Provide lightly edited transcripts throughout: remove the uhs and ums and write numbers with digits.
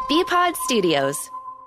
Bpod Studios.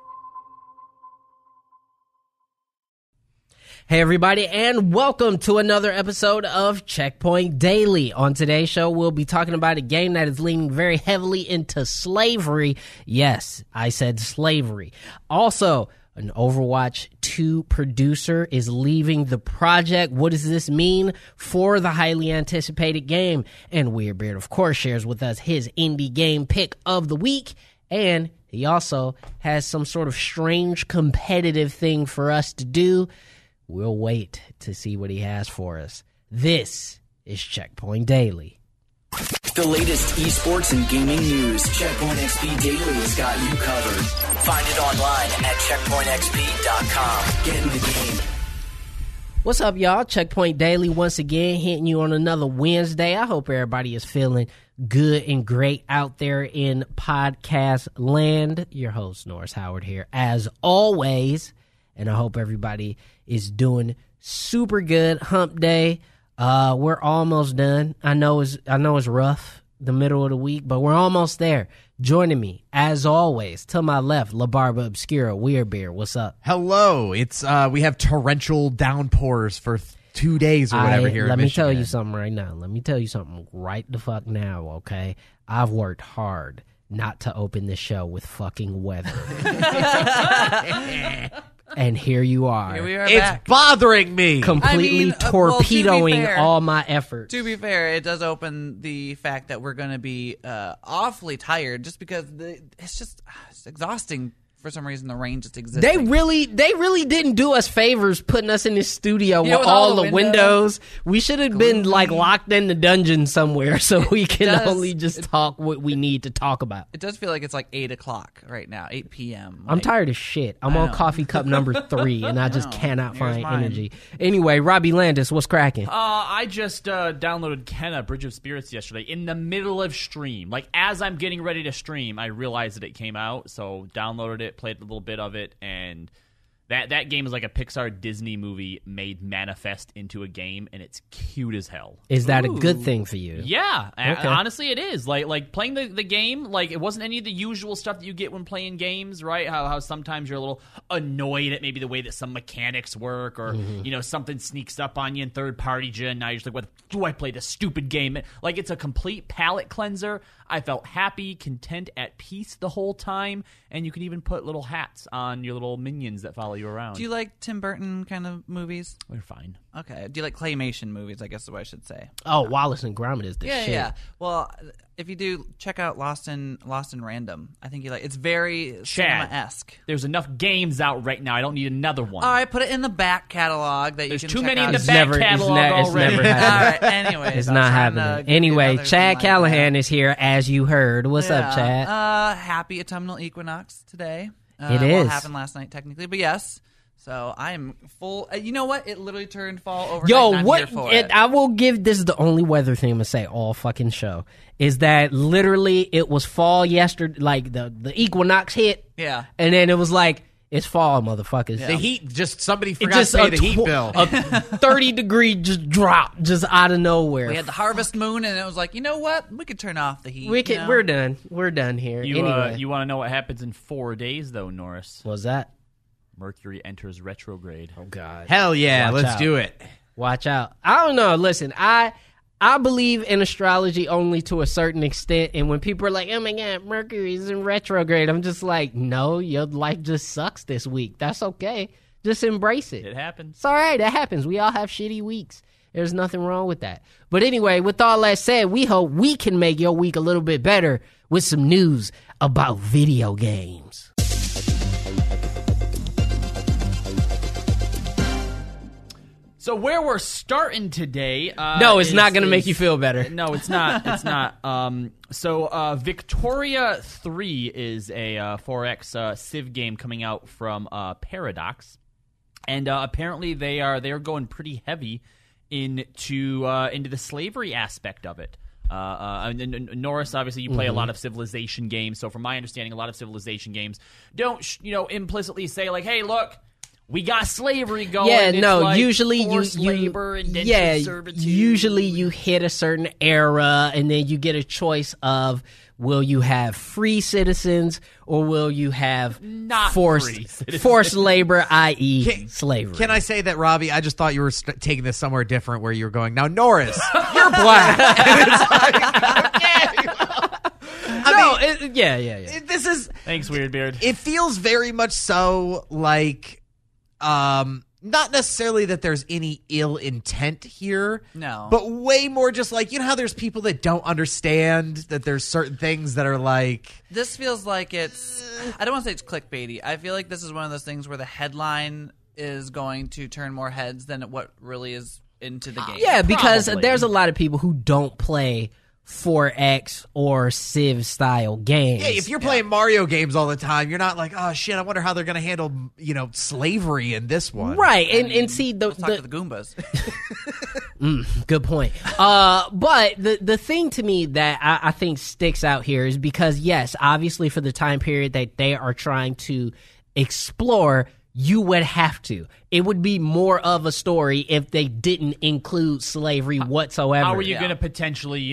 Hey everybody, and welcome to another episode of Checkpoint Daily. On today's show, we'll be talking about a game that is leaning very heavily into slavery. Yes, I said slavery. Also, an Overwatch 2 producer is leaving the project. What does this mean for the highly anticipated game? And Weirdbeard, of course, shares with us his indie game pick of the week. And he also has some sort of strange competitive thing for us to do. We'll wait to see what he has for us. This is Checkpoint Daily. The latest esports and gaming news. Checkpoint XP Daily has got you covered. Find it online at checkpointxp.com. Get in the game. What's up, y'all? Checkpoint Daily once again hitting you on another Wednesday. I hope everybody is feeling good and great out there in podcast land. Your host, Norris Howard here, as always. And I hope everybody is doing super good. Hump day. We're almost done. I know it's rough, the middle of the week, but we're almost there. Joining me, as always, to my left, La Barba Obscura, Weirdbeard. What's up? Hello. It's we have torrential downpours for 2 days or whatever here in Michigan. Let me tell you something right now. Let me tell you something right the fuck now, okay? I've worked hard not to open this show with fucking weather. And here you are. Here we are It's back. bothering me. Completely torpedoing all my efforts. To be fair, it does open the fact that we're going to be awfully tired just because it's exhausting. For some reason, the rain just exists. They really didn't do us favors putting us in this studio with with all the windows. We should have been like Gloomy. locked in the dungeon somewhere so we can does. only just talk what we need to talk about. It does feel like it's like 8 o'clock right now, 8 p.m. I'm tired as shit. I'm on coffee cup number 3, and I just cannot Here's find mine. energy. Anyway, Robbie Landis, what's cracking? I just downloaded Kenna Bridge of Spirits yesterday in the middle of stream. Like, as I'm getting ready to stream, I realized that it came out, so downloaded it, played a little bit of it, and that game is like a Pixar Disney movie made manifest into a game, and it's cute as hell. Is that a good thing for you? Yeah, Okay. honestly, it is. Like playing the game, like it wasn't any of the usual stuff that you get when playing games, right? How sometimes you're a little annoyed at maybe the way that some mechanics work, or something sneaks up on you in third party gen. Now you're just like, what do I play this stupid game? Like, it's a complete palate cleanser. I felt happy, content, at peace the whole time, and you can even put little hats on your little minions that follow you around. Do you like Tim Burton kind of movies? They're fine. Okay. Do you like claymation movies, I guess is what I should say. Oh, Wallace and Gromit is the shit. Yeah. Well, if you do, check out Lost in Random. I think you like. It's very cinema-esque. There's enough games out right now. I don't need another one. All right, put it in the back catalog that There's you can too check many out. in the It's back never- catalog it's already. never happened. All right, anyways. It's I'm not trying to happening. give you Anyway, another Chad like Callahan that. is here, as you heard. What's up, Chad? Happy autumnal equinox today. It Well, is. it happened last night, technically, but yes. So I am full. You know what? It literally turned fall overnight. Yo, and I'm what? Here for it. I will give this is the only weather thing I'm gonna say all fucking show is that literally it was fall yesterday, like the equinox hit, Yeah. and then it was like it's fall, motherfuckers. The heat, just somebody It forgot just to pay the heat bill. a 30-degree just drop just out of nowhere. We had the harvest moon, and it was like, you know what? We could turn off the heat. you know? We're done. We're done here. You anyway, you want to know what happens in 4 days, though, Norris? what's that? Mercury enters retrograde. Oh God. Hell yeah, Watch let's out. do it. Watch out. I don't know. Listen, I believe in astrology only to a certain extent. And when people are like, oh my God, Mercury's in retrograde, I'm just like, no, your life just sucks this week. That's okay. Just embrace it. It happens. It's all right. That happens. We all have shitty weeks. There's nothing wrong with that. But anyway, with all that said, we hope we can make your week a little bit better with some news about video games. So where we're starting today... No, it's not going to make you feel better. No, it's not. It's not. So Victoria 3 is a 4X Civ game coming out from Paradox. And apparently they are going pretty heavy into the slavery aspect of it. And Norris, obviously, you play a lot of Civilization games. So from my understanding, a lot of Civilization games don't, implicitly say, like, hey, look, we got slavery going. Yeah, It's no. like usually forced you labor, indentured yeah. servitude. Usually you hit a certain era, and then you get a choice of will you have free citizens or will you have Not forced free citizens. forced labor, i.e., slavery. Can I say that, Robbie? I just thought you were taking this somewhere different, where you were going. Now, Norris, you're black. And it's like, okay. Yeah. This is. Thanks, Weirdbeard. It feels very much so like, not necessarily that there's any ill intent here. No. But way more just like, you know how there's people that don't understand that there's certain things that are like. This feels like it's, I don't want to say it's clickbaity. I feel like this is one of those things where the headline is going to turn more heads than what really is into the game. Yeah, because Probably. there's a lot of people who don't play 4X or Civ style games. Hey, if you're playing Mario games all the time, you're not like, oh shit, I wonder how they're going to handle, slavery in this one. right, and see Let's talk to the Goombas. good point. But the thing to me that I think sticks out here is because, yes, obviously for the time period that they are trying to explore, you would have to. It would be more of a story if they didn't include slavery whatsoever. How are you going to potentially,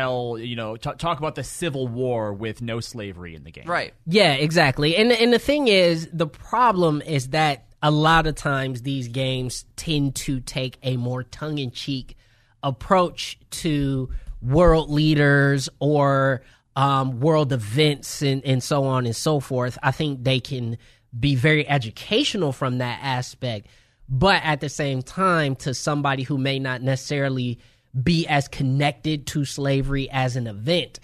talk about the Civil War with no slavery in the game? Right. Yeah, exactly. And the thing is, the problem is that a lot of times these games tend to take a more tongue-in-cheek approach to world leaders or world events and so on and so forth. I think they can be very educational from that aspect, but at the same time, to somebody who may not necessarily be as connected to slavery as an event,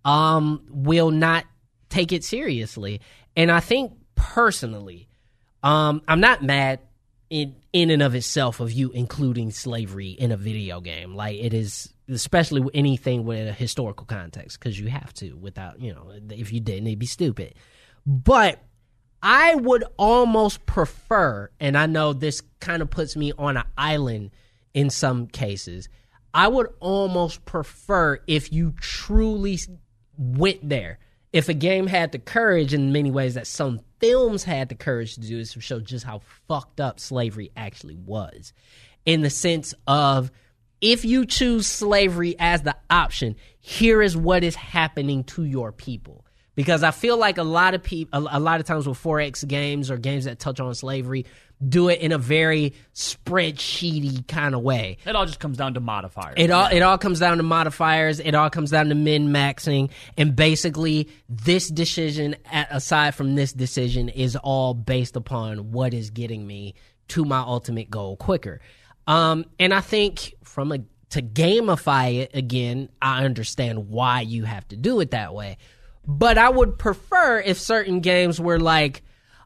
will not take it seriously. And I think personally, I'm not mad in and of itself of you including slavery in a video game. Like, it is, especially with anything with a historical context, because you have to. Without, if you didn't, it'd be stupid. But I would almost prefer, and I know this kind of puts me on an island in some cases, I would almost prefer if you truly went there. If a game had the courage in many ways that some films had the courage to do, is to show just how fucked up slavery actually was. In the sense of, if you choose slavery as the option, here is what is happening to your people. Because I feel like a lot of times with 4X games or games that touch on slavery do it in a very spreadsheety kind of way. It all just comes down to modifiers. It all comes down to modifiers. It all comes down to min-maxing. And basically, this decision, aside from this decision, is all based upon what is getting me to my ultimate goal quicker. And I think to gamify it again, I understand why you have to do it that way. But I would prefer if certain games were like,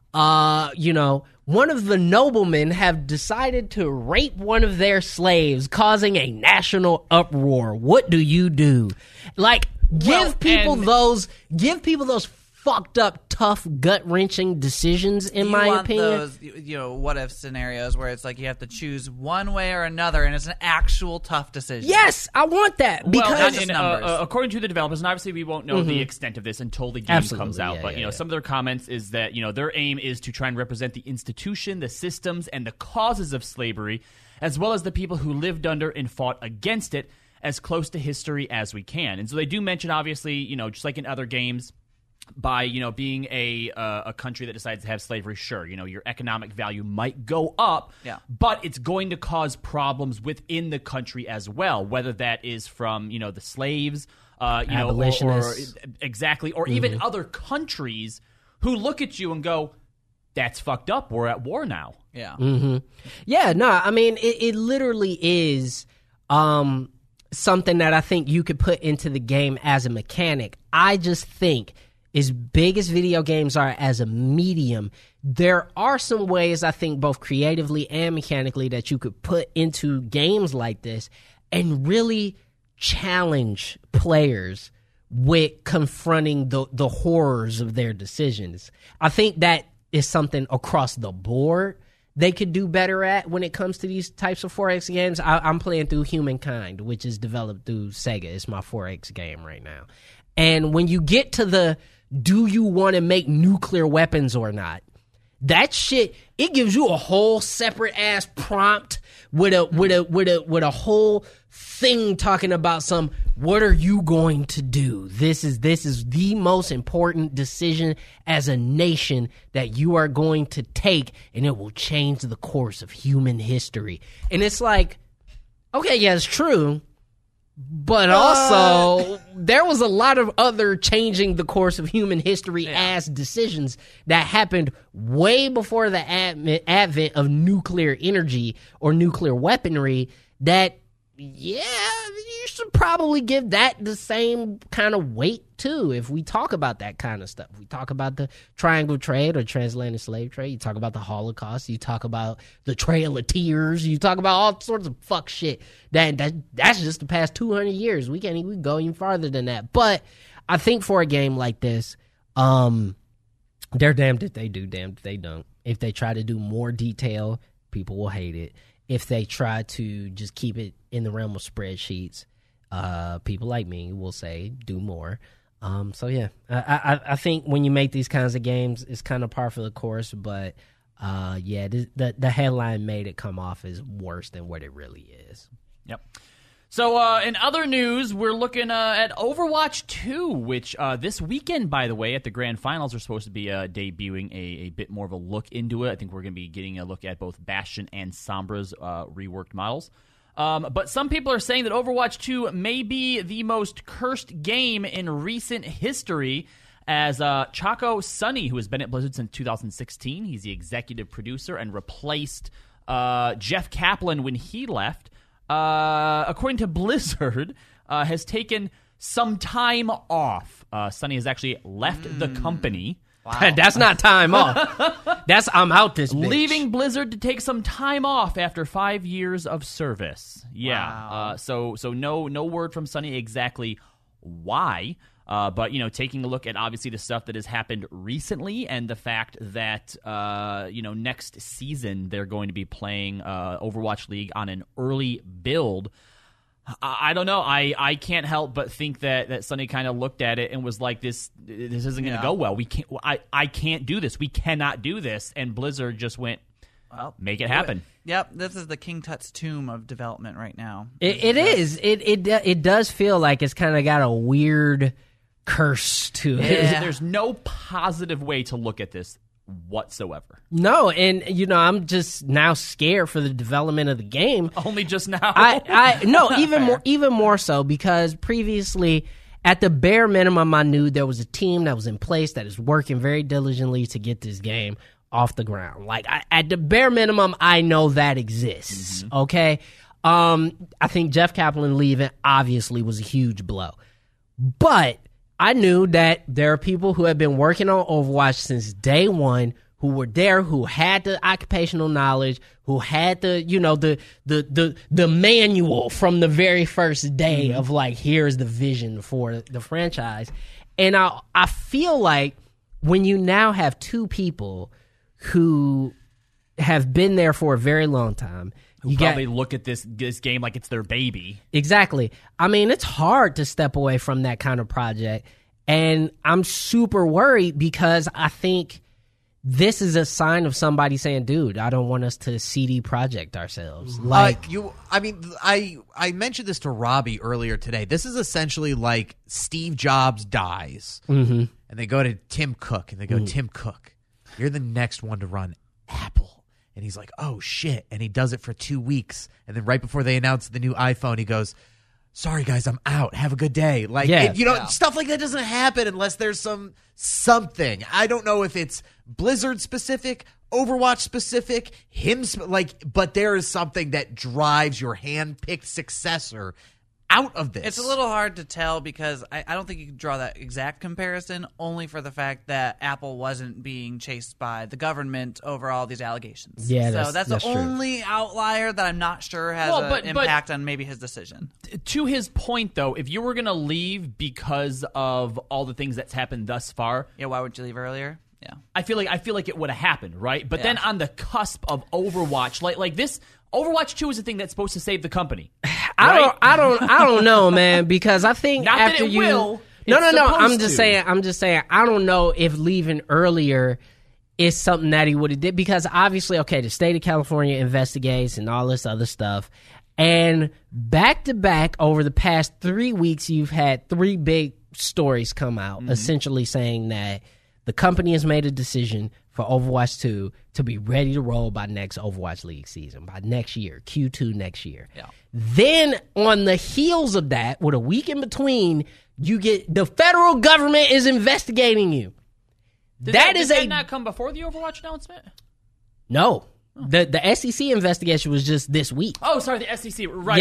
one of the noblemen have decided to rape one of their slaves, causing a national uproar. What do you do? Like, give people those fucked up, tough, gut-wrenching decisions, in my opinion. You want those, what-if scenarios where it's like you have to choose one way or another, and it's an actual tough decision. Yes, I want that. Because according to the developers, and obviously we won't know the extent of this until the game comes out, but some of their comments is that their aim is to try and represent the institution, the systems, and the causes of slavery, as well as the people who lived under and fought against it, as close to history as we can. And so they do mention, obviously, just like in other games, by being a country that decides to have slavery, sure, your economic value might go up, but it's going to cause problems within the country as well, whether that is from the slaves, abolitionists, or even other countries who look at you and go, "That's fucked up. We're at war now." Yeah. Mm-hmm. Yeah. No, I mean it literally is something that I think you could put into the game as a mechanic. I just think, as big as video games are as a medium, there are some ways, I think, both creatively and mechanically, that you could put into games like this and really challenge players with confronting the horrors of their decisions. I think that is something across the board they could do better at when it comes to these types of 4X games. I'm playing through Humankind, which is developed through Sega. It's my 4X game right now. And when you get to do you want to make nuclear weapons or not? That shit, it gives you a whole separate ass prompt with a whole thing talking about what are you going to do? This is the most important decision as a nation that you are going to take, and it will change the course of human history. And it's like, okay, yeah, it's true. But also, there was a lot of other changing the course of human history as decisions that happened way before the advent of nuclear energy or nuclear weaponry that, yeah, you should probably give that the same kind of weight, too, if we talk about that kind of stuff. We talk about the triangle trade or transatlantic slave trade. You talk about the Holocaust. You talk about the Trail of Tears. You talk about all sorts of fuck shit. That's just the past 200 years. We can't even go even farther than that. But I think for a game like this, they're damned if they do, damned if they don't. If they try to do more detail, people will hate it. If they try to just keep it in the realm of spreadsheets, people like me will say do more. So yeah, I think when you make these kinds of games, it's kind of par for the course. But yeah, the headline made it come off as worse than what it really is. Yep. So in other news, we're looking at Overwatch 2, which this weekend, by the way, at the Grand Finals, are supposed to be debuting a bit more of a look into it. I think we're going to be getting a look at both Bastion and Sombra's reworked models. But some people are saying that Overwatch 2 may be the most cursed game in recent history, as Chaco Sonny, who has been at Blizzard since 2016, he's the executive producer and replaced Jeff Kaplan when he left, according to Blizzard, has taken some time off. Sonny has actually left the company. Wow. That's not time off. That's I'm out this bitch. Leaving Blizzard to take some time off after 5 years of service. Yeah. Wow. So no word from Sonny exactly why. But, taking a look at obviously the stuff that has happened recently and the fact that, next season they're going to be playing Overwatch League on an early build. I don't know. I can't help but think that Sonny kind of looked at it and was like, this isn't going to go well. We can't. I can't do this. We cannot do this. And Blizzard just went, well, make it happen. Yep, this is the King Tut's tomb of development right now. It is. It does feel like it's kind of got a weird curse to it. There's no positive way to look at this whatsoever. No, and I'm just now scared for the development of the game. Only just now. Even more so, because previously, at the bare minimum, I knew there was a team that was in place that is working very diligently to get this game off the ground. Like, at the bare minimum, I know that exists. Mm-hmm. Okay, I think Jeff Kaplan leaving obviously was a huge blow, but I knew that there are people who have been working on Overwatch since day one, who were there, who had the occupational knowledge, who had the manual from the very first day of like, here's the vision for the franchise. And I feel like when you now have two people who have been there for a very long time, who probably look at this game like it's their baby. Exactly. I mean, it's hard to step away from that kind of project. And I'm super worried because I think this is a sign of somebody saying, dude, I don't want us to CD Projekt ourselves. I mentioned this to Robbie earlier today. This is essentially like Steve Jobs dies. Mm-hmm. And they go to Tim Cook and they go, Tim Cook, you're the next one to run Apple. And he's like, oh, shit. And he does it for 2 weeks. And then right before they announce the new iPhone, he goes, sorry, guys, I'm out. Have a good day. Stuff like that doesn't happen unless there's something. I don't know if it's Blizzard specific, Overwatch specific, but there is something that drives your hand-picked successor out of this. It's a little hard to tell because I don't think you can draw that exact comparison, only for the fact that Apple wasn't being chased by the government over all these allegations. Yeah, so that's the only outlier that I'm not sure has an impact on maybe his decision. To his point, though, if you were going to leave because of all the things that's happened thus far, why would you leave earlier? Yeah, I feel like it would have happened, right? But then on the cusp of Overwatch, like this, Overwatch 2 is a thing that's supposed to save the company. Right? I don't know, man, because I think not after that it will. No. I'm just saying. I don't know if leaving earlier it's something that he would have did, because obviously, okay, the state of California investigates and all this other stuff. And back to back over the past 3 weeks, you've had 3 big stories come out essentially saying that the company has made a decision for Overwatch 2 to be ready to roll by next Overwatch League season, by next year, Q2 next year. Yeah. Then on the heels of that, with a week in between, you get the federal government is investigating you. Did that not come before the Overwatch announcement? No. The SEC investigation was just this week. Oh, sorry, the SEC. Right,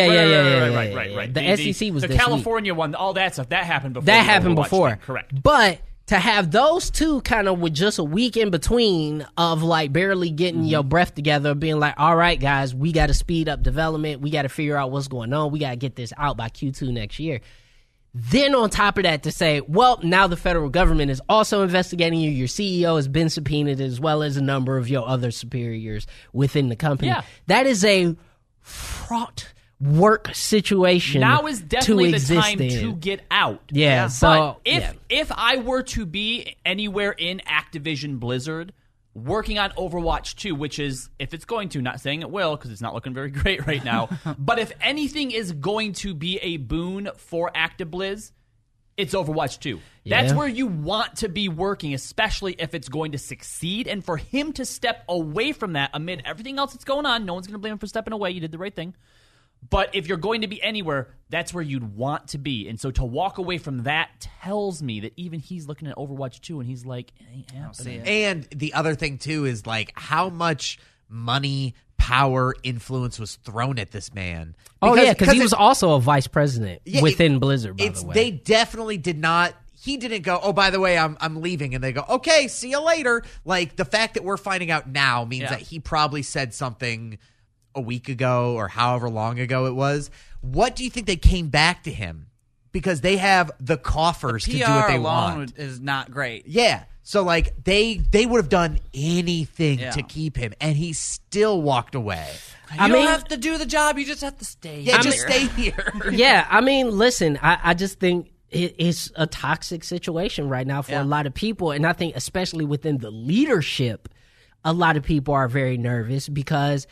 right. The SEC was the this California one. All that stuff that happened before. That happened before, correct? But to have those two kind of with just a week in between of like barely getting your breath together, being like, all right, guys, we got to speed up development. We got to figure out what's going on. We got to get this out by Q2 next year. Then on top of that, to say, well, now the federal government is also investigating you. Your CEO has been subpoenaed, as well as a number of your other superiors within the company. Yeah. That is a fraught work situation. Now is definitely the time in. to get out. Yeah. So but if I were to be anywhere in Activision Blizzard working on Overwatch 2, which is, if it's going to, not saying it will because it's not looking very great right now, but if anything is going to be a boon for ActiBliz, it's Overwatch 2. Yeah. That's where you want to be working, especially if it's going to succeed. And for him to step away from that amid everything else that's going on, no one's going to blame him for stepping away. You did the right thing. But if you're going to be anywhere, that's where you'd want to be. And so to walk away from that tells me that even he's looking at Overwatch 2 and he's like, it ain't happening. And the other thing, too, is like how much money, power, influence was thrown at this man. Because he was also a vice president within Blizzard, by the way. They definitely did not. He didn't go, oh, by the way, I'm leaving. And they go, okay, see you later. Like, the fact that we're finding out now means that he probably said something a week ago or however long ago it was. What do you think they came back to him? Because they have the coffers to do what they want. Is not great. Yeah. So, like, they would have done anything to keep him, and he still walked away. You don't have to do the job. You just have to stay here. Yeah, just stay here. Yeah, I mean, listen, I just think it's a toxic situation right now for a lot of people. And I think especially within the leadership, a lot of people are very nervous because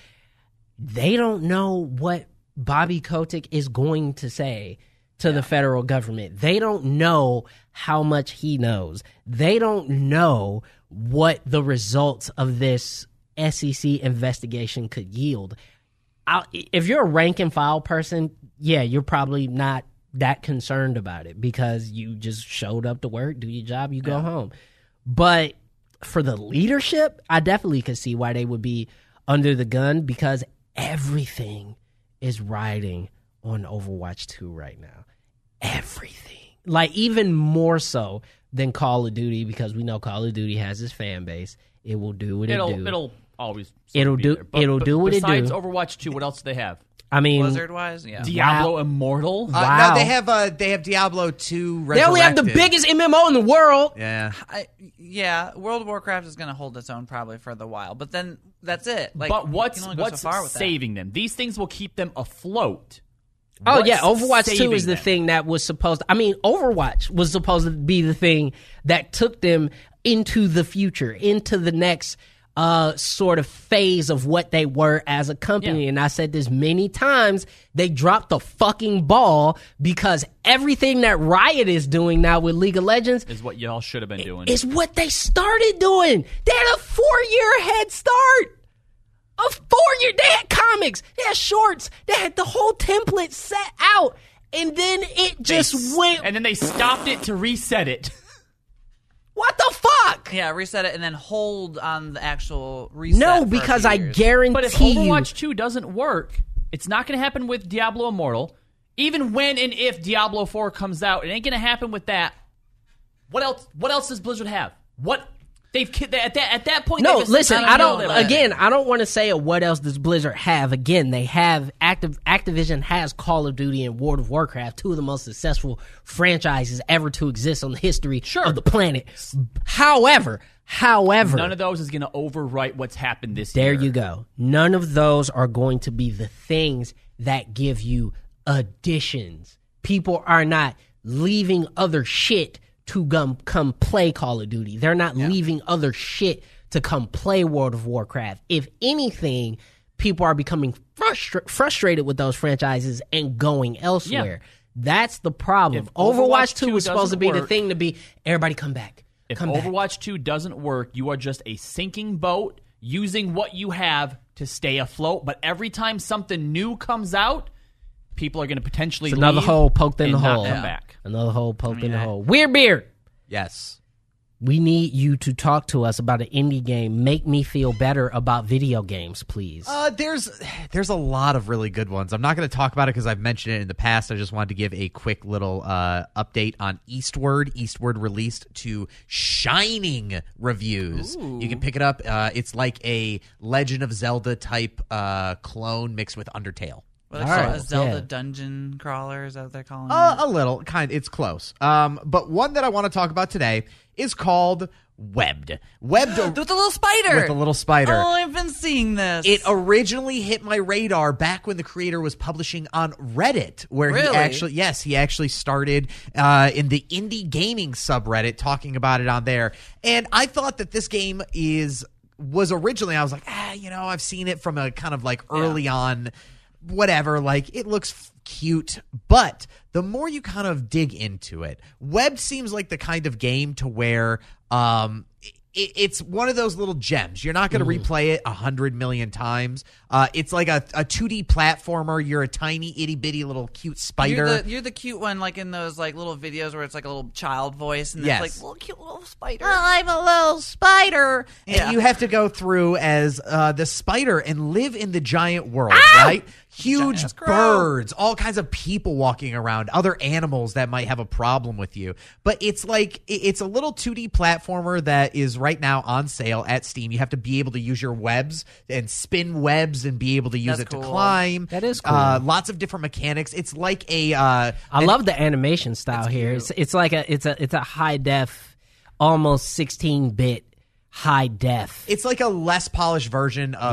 they don't know what Bobby Kotick is going to say to the federal government. They don't know how much he knows. They don't know what the results of this SEC investigation could yield. If you're a rank and file person, you're probably not that concerned about it because you just showed up to work, do your job, you go home. But for the leadership, I definitely could see why they would be under the gun because everything is riding on Overwatch 2 right now. Everything. Like, even more so than Call of Duty, because we know Call of Duty has its fan base. It will do what it'll do. It'll always it'll be do there. But, it'll do what it do. Besides Overwatch 2, what else do they have? I mean, Blizzard-wise, Diablo Immortal? Wow. No, they have Diablo 2 Resurrected. They only have the biggest MMO in the world. Yeah. World of Warcraft is going to hold its own probably for the while, but then that's it. Like, but what's you can only go so far with saving them? These things will keep them afloat. Oh, What's yeah, Overwatch 2 is the them? thing that was supposed to... I mean, Overwatch was supposed to be the thing that took them into the future, into the next sort of phase of what they were as a company. Yeah. And I said this many times, they dropped the fucking ball because everything that Riot is doing now with League of Legends Is what y'all should have been doing. is what they started doing. They had a 4-year head start. A 4-year. They had comics. They had shorts. They had the whole template set out. And then it just went. And then they stopped it to reset it. What the fuck? Yeah, reset it and then hold on the actual reset. No, for a because few I years. guarantee But if you. Overwatch 2 doesn't work, it's not going to happen with Diablo Immortal. Even when and if Diablo 4 comes out, it ain't going to happen with that. What else does Blizzard have? What they've at that point? No, they've listen, essentially I don't. nailed it. Again, I don't want to say what else does Blizzard have. Again, they have Activision has Call of Duty and World of Warcraft, two of the most successful franchises ever to exist on the history of the planet. However, None of those is going to overwrite what's happened this year. there you go. None of those are going to be the things that give you additions. People are not leaving other shit to come play Call of Duty. They're not leaving other shit to come play World of Warcraft. If anything, people are becoming frustrated with those franchises and going elsewhere. That's the problem. If Overwatch 2 was supposed to be the work- thing to be, everybody come back. If Come back. Overwatch 2 doesn't work, you are just a sinking boat using what you have to stay afloat. But every time something new comes out, people are going to potentially It's another leave hole poked in the and not hole. come back. Another hole poked in the hole. Weird Beard. Yes. We need you to talk to us about an indie game. Make me feel better about video games, please. There's a lot of really good ones. I'm not going to talk about it because I've mentioned it in the past. I just wanted to give a quick little update on Eastward. Eastward released to shining reviews. Ooh. You can pick it up. It's like a Legend of Zelda type clone mixed with Undertale. Well, All right, a Zelda yeah. dungeon crawler, is that what they're calling it? A little, it's close. But one that I want to talk about today is called Webbed. Webbed With the little spider! with the little spider. Oh, I've been seeing this. It originally hit my radar back when the creator was publishing on Reddit, where Really? he actually started in the indie gaming subreddit, talking about it on there. And I thought that this game was originally, I was like, I've seen it from a kind of like early on, whatever, like it looks cute. But the more you kind of dig into it, Web seems like the kind of game to where it's one of those little gems. You're not going to replay it 100 million times. It's like a 2D platformer. You're a tiny itty bitty little cute spider. You're the cute one, like in those like little videos where it's like a little child voice, and Yes. it's like little cute little spider. I'm a little spider. Yeah. And you have to go through as the spider and live in the giant world, right? Huge Giant crow. birds, all kinds of people walking around, other animals that might have a problem with you. But it's like, it's a little 2D platformer that is right now on sale at Steam. You have to be able to use your webs and spin webs and be able to use That's it to cool. climb. That is cool. Lots of different mechanics. It's like I love the animation style here. It's like it's a high def, almost 16-bit high def. It's like a less polished version of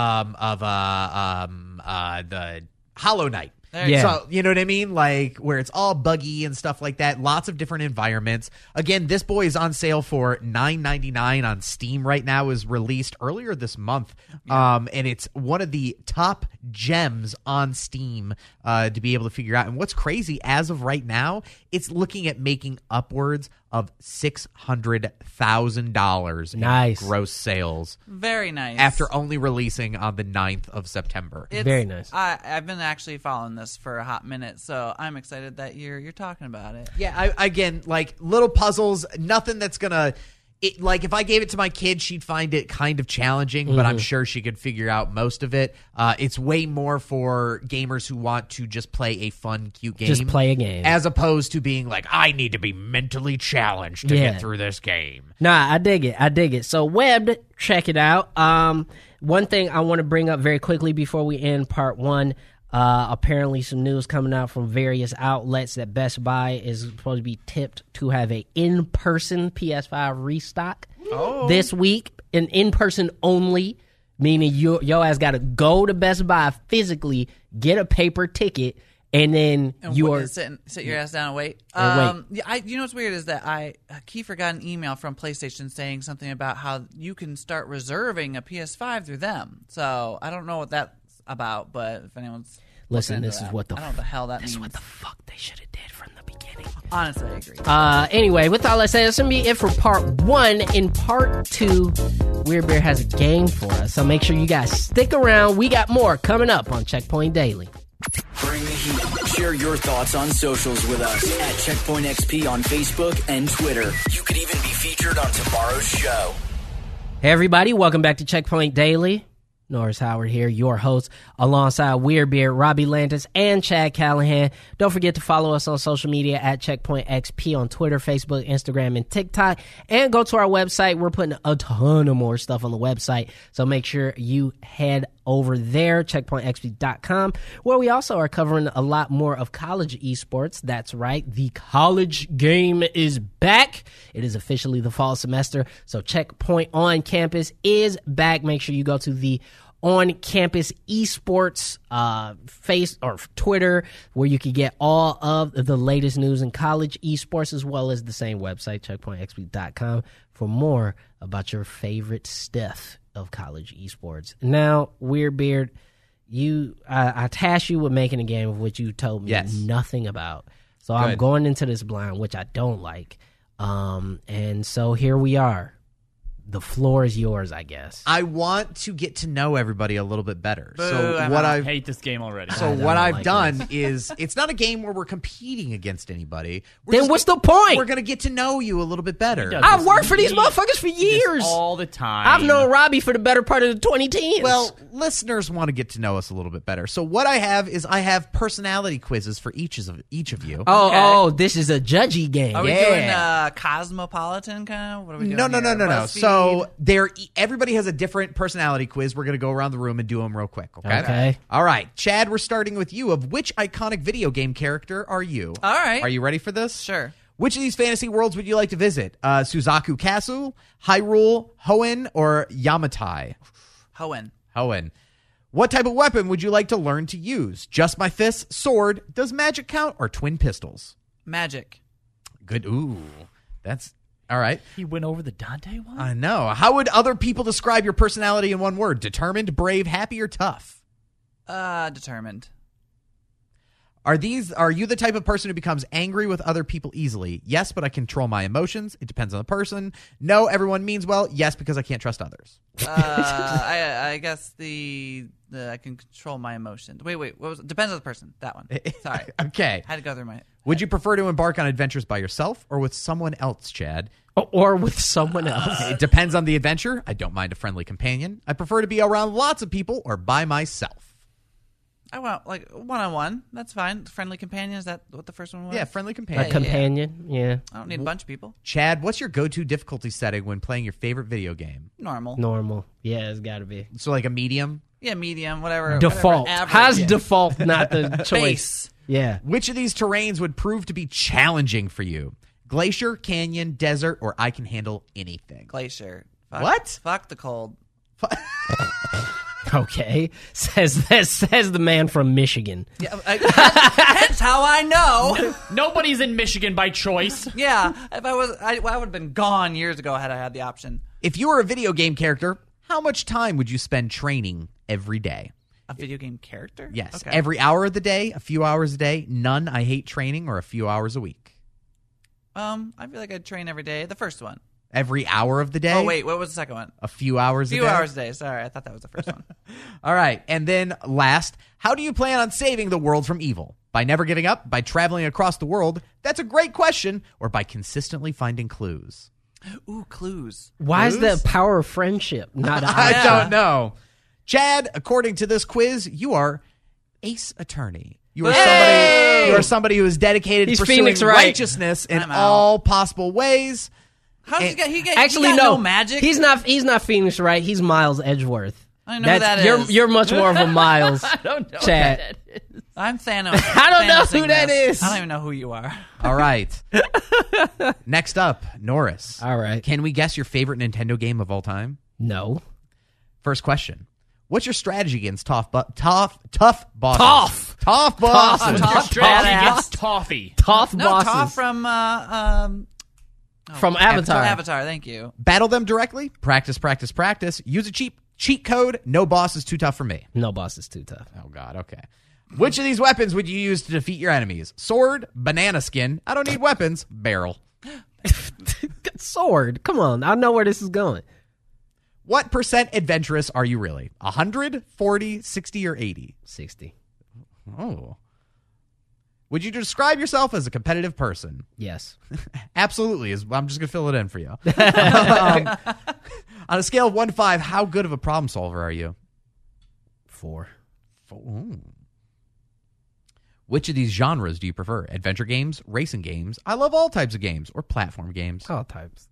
the Hollow Knight. There you Yeah. So, you know what I mean? Like, where it's all buggy and stuff like that. Lots of different environments. Again, this boy is on sale for $9.99 on Steam right now. It was released earlier this month. And it's one of the top gems on Steam to be able to figure out. And what's crazy, as of right now, it's looking at making upwards of $600,000 Nice. in gross sales Very nice. after only releasing on the 9th of September. Very nice. I've been actually following this for a hot minute, so I'm excited that you're talking about it. Yeah, again, like little puzzles, nothing that's gonna. Like if I gave it to my kid, she'd find it kind of challenging, but I'm sure she could figure out most of it. It's way more for gamers who want to just play a fun, cute game. Just play a game. As opposed to being like, I need to be mentally challenged to Yeah. get through this game. Nah, I dig it. So Webbed, check it out. One thing I want to bring up very quickly before we end part one. Apparently some news coming out from various outlets that Best Buy is supposed to be tipped to have a in-person PS5 restock this week. An in-person only, meaning your ass got to go to Best Buy physically, get a paper ticket, and then sit your ass down and wait. And Yeah, you know what's weird is that Kiefer got an email from PlayStation saying something about how you can start reserving a PS5 through them. So I don't know what that's about, but if anyone's Listen, looking into this is that, what the I don't know what the hell that This is means. what the fuck they should have did from the beginning. Honestly, I agree. Anyway, with all that said, that's going to be it for part one. In part two, Weird Bear has a game for us, so make sure you guys stick around. We got more coming up on Checkpoint Daily. Bring the heat. Share your thoughts on socials with us at Checkpoint XP on Facebook and Twitter. You could even be featured on tomorrow's show. Hey, everybody, welcome back to Checkpoint Daily. Norris Howard here, your host, alongside Weird Beard, Robbie Lantis, and Chad Callahan. Don't forget to follow us on social media at Checkpoint XP on Twitter, Facebook, Instagram, and TikTok. And go to our website. We're putting a ton of more stuff on the website, so make sure you head over there, checkpointxp.com, where we also are covering a lot more of college esports. That's right, the college game is back. It is officially the fall semester, so Checkpoint on Campus is back. Make sure you go to the On Campus Esports face or Twitter, where you can get all of the latest news in college esports, as well as the same website, checkpointxp.com, for more about your favorite stuff of college esports. Now, Weird Beard, I tasked you with making a game of which you told me nothing about. So I'm going into this blind, which I don't like. And so here we are. The floor is yours, I guess. I want to get to know everybody a little bit better. Boo, I hate this game already. So what I've done is, it's not a game where we're competing against anybody. Then what's the point? We're going to get to know you a little bit better. I've worked for these motherfuckers for years. All the time. I've known Robbie for the better part of the 2010s. Well, listeners want to get to know us a little bit better. So what I have is I have personality quizzes for each of you. Oh, this is a judgy game. Are we doing Cosmopolitan kind of? What are we doing? No. BuzzFeed? So everybody has a different personality quiz. We're going to go around the room and do them real quick, Okay. All right. Chad, we're starting with you. Of which iconic video game character are you? All right. Are you ready for this? Sure. Which of these fantasy worlds would you like to visit? Suzaku Castle, Hyrule, Hoenn, or Yamatai? Hoenn. What type of weapon would you like to learn to use? Just my fists, sword, does magic count, or twin pistols? Magic. Good. Ooh. That's... All right. He went over the Dante one? I know. How would other people describe your personality in one word? Determined, brave, happy, or tough? Determined. Are you the type of person who becomes angry with other people easily? Yes, but I control my emotions. It depends on the person. No, everyone means well. Yes, because I can't trust others. I guess I can control my emotions. Wait. What was it? Depends on the person. That one. Sorry. Okay. Had to go through my... Would you prefer to embark on adventures by yourself or with someone else, Chad? Or with someone else. It depends on the adventure. I don't mind a friendly companion. I prefer to be around lots of people or by myself. I want like one-on-one. That's fine. Friendly companion. Is that what the first one was? Yeah, friendly companion. A companion, yeah. I don't need a bunch of people. Chad, what's your go-to difficulty setting when playing your favorite video game? Normal. Yeah, it's got to be. So like a medium? Yeah, medium, whatever. Default. Whatever, average. How's default not the choice? Base. Yeah. Which of these terrains would prove to be challenging for you? Glacier, canyon, desert, or I can handle anything? Glacier. What? Fuck the cold. Okay. Says the man from Michigan. Yeah, that's how I know. Nobody's in Michigan by choice. Yeah, if I was, I would have been gone years ago had I had the option. If you were a video game character, how much time would you spend training every day? A video game character? Yes. Okay. Every hour of the day, a few hours a day, none, I hate training, or a few hours a week? I feel like I'd train every day. The first one. Every hour of the day? Oh, wait. What was the second one? A few hours a day? A few hours a day. Sorry, I thought that was the first one. All right. And then last, how do you plan on saving the world from evil? By never giving up? By traveling across the world? That's a great question. Or by consistently finding clues? Ooh, clues. Why is the power of friendship not I don't know. Chad, according to this quiz, you are Ace Attorney. You are somebody who is dedicated to pursuing Phoenix Wright. righteousness in all possible ways. How's he got? Actually, he got no magic. He's not Phoenix Wright. He's Miles Edgeworth. I know who that is. You're much more of a Miles. I don't know Chad. what that is. I'm Thanos. I don't know Thanosing who that this. is. I don't even know who you are. All right. Next up, Norris. All right. Can we guess your favorite Nintendo game of all time? No. First question. What's your strategy against tough bosses? Tough. Tough bosses. Your strategy badass. against Toffee. Tough No, bosses. Toph from from Avatar. Avatar. Thank you. Battle them directly. Practice. Use a cheat code. No boss is too tough for me. No boss is too tough. Oh, God. Okay. Which of these weapons would you use to defeat your enemies? Sword, banana skin. I don't need weapons. Barrel. Sword. Come on. I know where this is going. What percent adventurous are you really? 100, 40, 60, or 80? 60. Oh. Would you describe yourself as a competitive person? Yes. Absolutely. I'm just going to fill it in for you. On a scale of 1 to 5, how good of a problem solver are you? 4. Ooh. Which of these genres do you prefer? Adventure games, racing games, I love all types of games, or platform games? All types.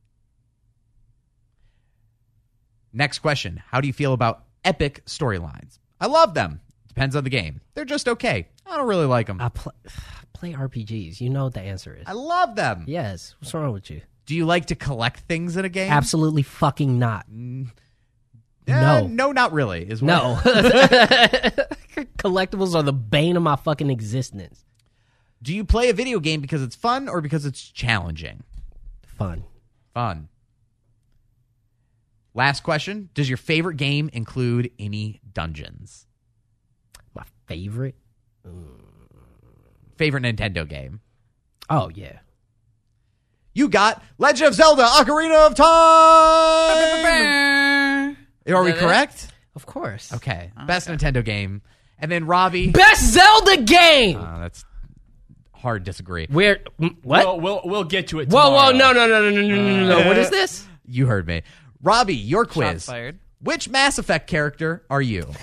Next question. How do you feel about epic storylines? I love them. Depends on the game. They're just okay. I don't really like them. I play RPGs. You know what the answer is. I love them. Yes. What's wrong with you? Do you like to collect things in a game? Absolutely fucking not. No. No, not really. Is what No. Collectibles are the bane of my fucking existence. Do you play a video game because it's fun or because it's challenging? Fun. Fun. Last question. Does your favorite game include any dungeons? My favorite? Favorite Nintendo game? Oh, yeah. You got Legend of Zelda Ocarina of Time! Are we correct? Of course. Okay. Best Nintendo game. And then Robbie. Best Zelda game! That's hard to disagree. Where? What? We'll get to it Whoa, tomorrow. no. What is this? You heard me. Robbie, your quiz. Shots fired. Which Mass Effect character are you? All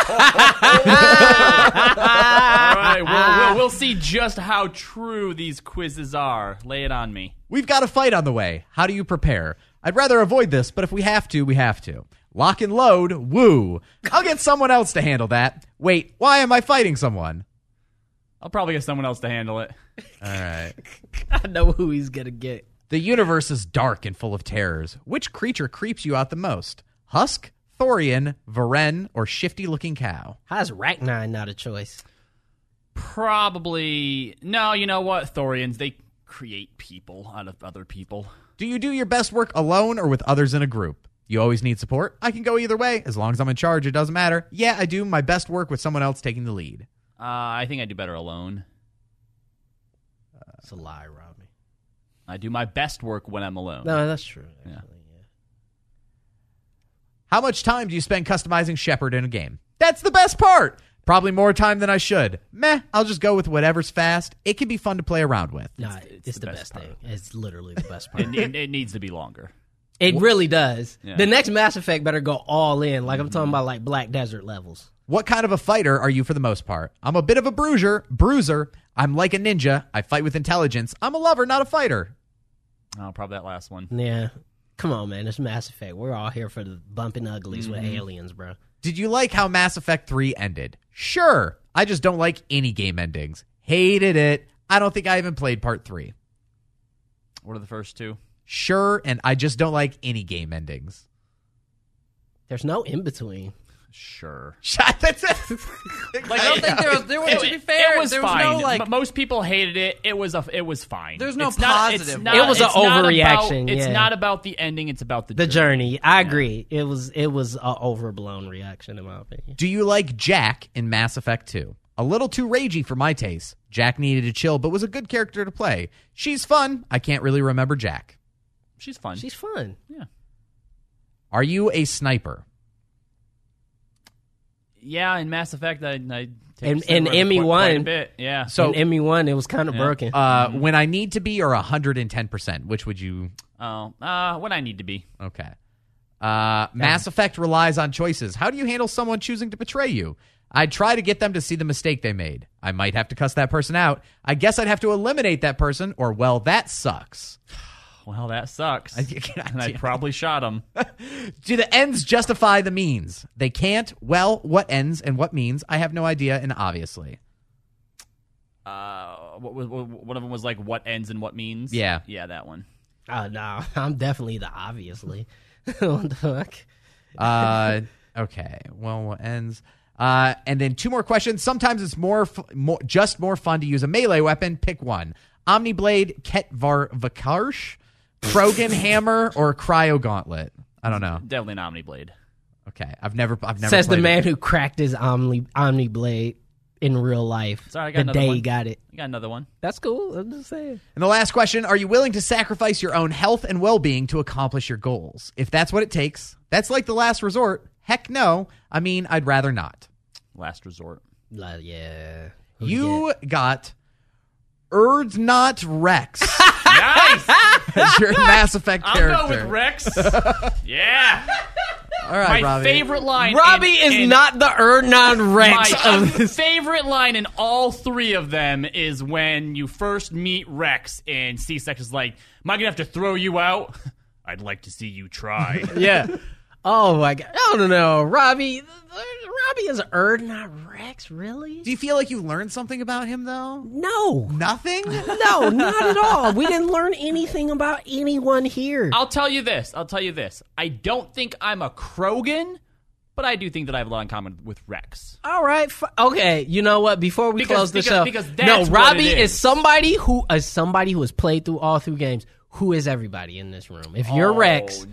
right, we'll see just how true these quizzes are. Lay it on me. We've got a fight on the way. How do you prepare? I'd rather avoid this, but if we have to, we have to. Lock and load, woo. I'll get someone else to handle that. Wait, why am I fighting someone? I'll probably get someone else to handle it. All right. I know who he's going to get. The universe is dark and full of terrors. Which creature creeps you out the most? Husk, Thorian, Varen, or shifty-looking cow? How's Rachni not a choice? Probably. No, you know what? Thorians, they create people out of other people. Do you do your best work alone or with others in a group? You always need support? I can go either way. As long as I'm in charge, it doesn't matter. Yeah, I do my best work with someone else taking the lead. I think I do better alone. It's a lie, Robbie. I do my best work when I'm alone. No, that's true. Actually, yeah. How much time do you spend customizing Shepard in a game? That's the best part. Probably more time than I should. Meh, I'll just go with whatever's fast. It can be fun to play around with. No, it's the best thing. It's literally the best part. It needs to be longer. It really does. Yeah. The next Mass Effect better go all in. Like I'm talking about like Black Desert levels. What kind of a fighter are you for the most part? I'm a bit of a bruiser. I'm like a ninja. I fight with intelligence. I'm a lover, not a fighter. Oh, probably that last one. Yeah. Come on, man. It's Mass Effect. We're all here for the bumping uglies with aliens, bro. Did you like how Mass Effect 3 ended? Sure. I just don't like any game endings. Hated it. I don't think I even played part 3. What are the first two? Sure, and I just don't like any game endings. There's no in between. Sure. That's it. I don't think there was to be fair, it was there fine. was no, like, but most people hated it. It was fine. There's no It's not- it's positive. not- It was an it's not overreaction, about- It's yeah. not about the ending. It's about the The journey. I agree. It was an overblown reaction, in my opinion. Do you like Jack in Mass Effect 2? A little too ragey for my taste. Jack needed to chill, but was a good character to play. She's fun. I can't really remember Jack. She's fun. She's fun. Yeah. Are you a sniper? Yeah, in Mass Effect, I In take Sniper ME1 quite a bit. Yeah. So in ME1, it was kind of broken. when I need to be or 110%, which would you? When I need to be. Okay. Mass Effect relies on choices. How do you handle someone choosing to betray you? I'd try to get them to see the mistake they made. I might have to cuss that person out. I guess I'd have to eliminate that person, or, well, that sucks. Well, that sucks. God And I damn. probably shot him. Do the ends justify the means? They can't. Well, what ends and what means? I have no idea, and obviously. One of them was like, what ends and what means? Yeah. Yeah, that one. Oh, no. I'm definitely the obviously. What the fuck? Okay. Well, what ends? And then 2 more questions. Sometimes it's more fun to use a melee weapon. Pick one. Omniblade, Ketvar Vakarsh, Krogan Hammer, or Cryo Gauntlet. I don't know. Definitely an Omniblade. Okay. I've never Says the played man it. who cracked his Omni Blade in real life. Sorry, I got the another day one. he got it. You got another one. That's cool. I'm just saying. And the last question, are you willing to sacrifice your own health and well-being to accomplish your goals? If that's what it takes, that's like the last resort. Heck no. I mean, I'd rather not. Last resort. Yeah. You got Erdnot Rex Nice! as your Mass Effect I'll character. go with Rex. Yeah. All right, My Robbie. favorite line. Robbie is not the Erdnot Rex My of this. favorite line in all 3 of them is when you first meet Rex and C-Sex is like, am I going to have to throw you out? I'd like to see you try. Yeah. Oh my god. I don't know. Robbie is Erdnot Rex, really? Do you feel like you learned something about him, though? No. Nothing? No, not at all. We didn't learn anything about anyone here. I'll tell you this. I don't think I'm a Krogan, but I do think that I have a lot in common with Rex. All right. Okay. You know what? Before we close the show, because that's what Robbie it is somebody who has played through all three games. Who is everybody in this room? If you're Rex,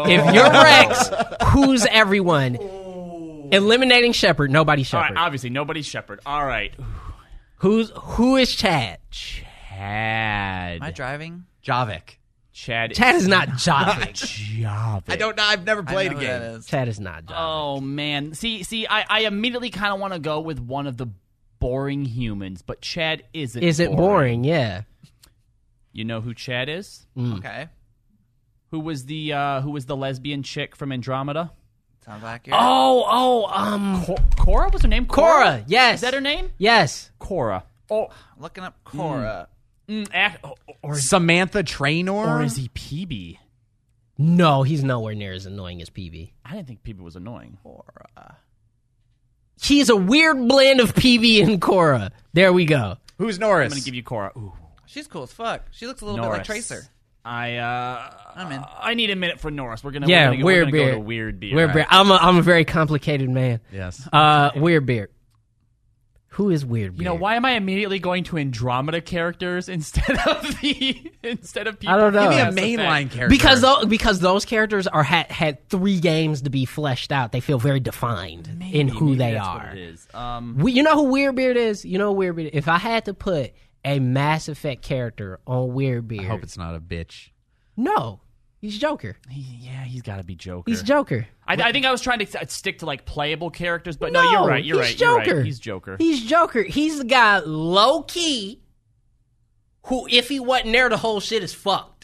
who's everyone? Eliminating Shepard. Nobody's Shepard. All right, obviously nobody's Shepard. All right. Who is Chad? Am I driving? Javik. Chad is not Javik. Javik. I don't know. I've never played a game. Chad is not Javik. Oh man. See, I immediately kind of want to go with one of the boring humans, but Chad isn't boring. Yeah. You know who Chad is? Okay. Who was the lesbian chick from Andromeda? Sounds accurate. Cora was her name? Cora, yes. Is that her name? Yes. Cora. Oh, looking up Cora. Or Samantha Traynor? Or is he PB? No, he's nowhere near as annoying as PB. I didn't think PB was annoying. Cora. He's a weird blend of PB and Cora. There we go. Who's Norris? I'm going to give you Cora. Ooh. She's cool as fuck. She looks a little bit like Tracer. I'm in. I need a minute for Norris. We're gonna Weird go Beard. to Weird Beard. Weird Beard. I'm a very complicated man. Yes. Weird Beard. Who is Weird Beard? You know, why am I immediately going to Andromeda characters instead of people? I don't know. Give me a mainline character. Because those characters had 3 games to be fleshed out. They feel very defined in who they that's are. What it is. You know who Weird Beard is? You know who Weird Beard is? If I had to put a Mass Effect character on Weird Beard, I hope it's not a bitch. No, he's Joker. He's got to be Joker. He's Joker. I think I was trying to stick to like playable characters, but no, you're right. You're right. Joker. You're right. He's Joker. He's Joker. He's the guy low key who, if he wasn't there, the whole shit is fucked.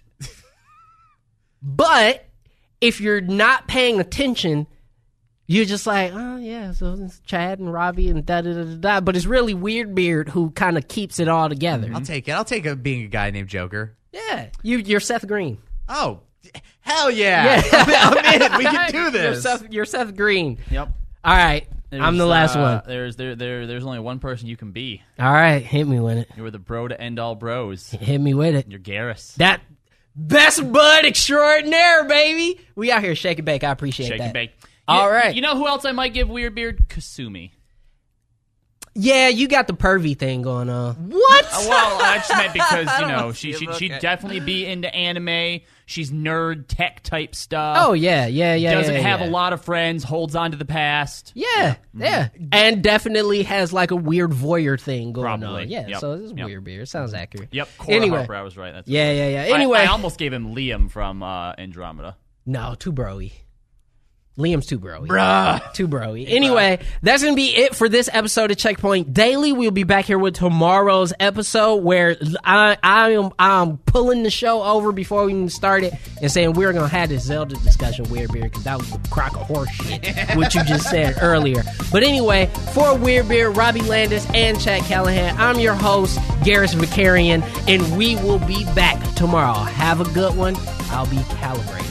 But if you're not paying attention, you're just like, oh yeah, so it's Chad and Robbie and da da da da da. But it's really Weird Beard who kind of keeps it all together. I'll take it. I'll take being a guy named Joker. Yeah, you're Seth Green. Oh, hell yeah! I'm in. We can do this. You're Seth Green. Yep. All right, I'm the last one. There's only one person you can be. All right, hit me with it. You're the bro to end all bros. Hit me with it. You're Garrus. That best bud extraordinaire, baby. We out here shake and bake. I appreciate that. Shake and bake. All right. You know who else I might give Weird Beard? Kasumi. Yeah, you got the pervy thing going on. What? Well, I just meant because, she'd definitely be into anime. She's nerd, tech type stuff. Oh, yeah. Doesn't have a lot of friends, holds on to the past. Yeah. And definitely has like a weird voyeur thing going on. Yeah, yep. so this is Weird Beard. Sounds accurate. Yep, Cora anyway. Harper, I was right. That's yeah. Anyway. I almost gave him Liam from Andromeda. No, too bro-y. Liam's too bro-y. Bruh. Too bro-y. Anyway, that's going to be it for this episode of Checkpoint Daily. We'll be back here with tomorrow's episode where I'm pulling the show over before we even start it and saying we're going to have this Zelda discussion, Weird Beard, because that was a crock of horse shit, what you just said earlier. But anyway, for Weird Beard, Robbie Landis, and Chad Callahan, I'm your host, Garrus Vicarian, and we will be back tomorrow. Have a good one. I'll be calibrated.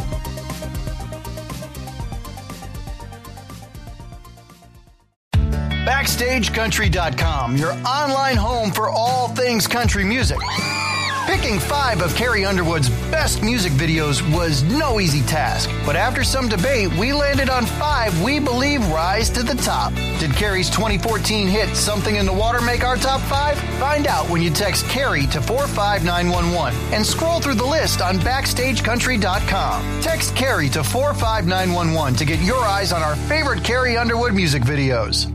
BackstageCountry.com, your online home for all things country music. Picking 5 of Carrie Underwood's best music videos was no easy task, but after some debate, we landed on 5 we believe rise to the top. Did Carrie's 2014 hit Something in the Water make our top 5? Find out when you text Carrie to 45911 and scroll through the list on BackstageCountry.com. Text Carrie to 45911 to get your eyes on our favorite Carrie Underwood music videos.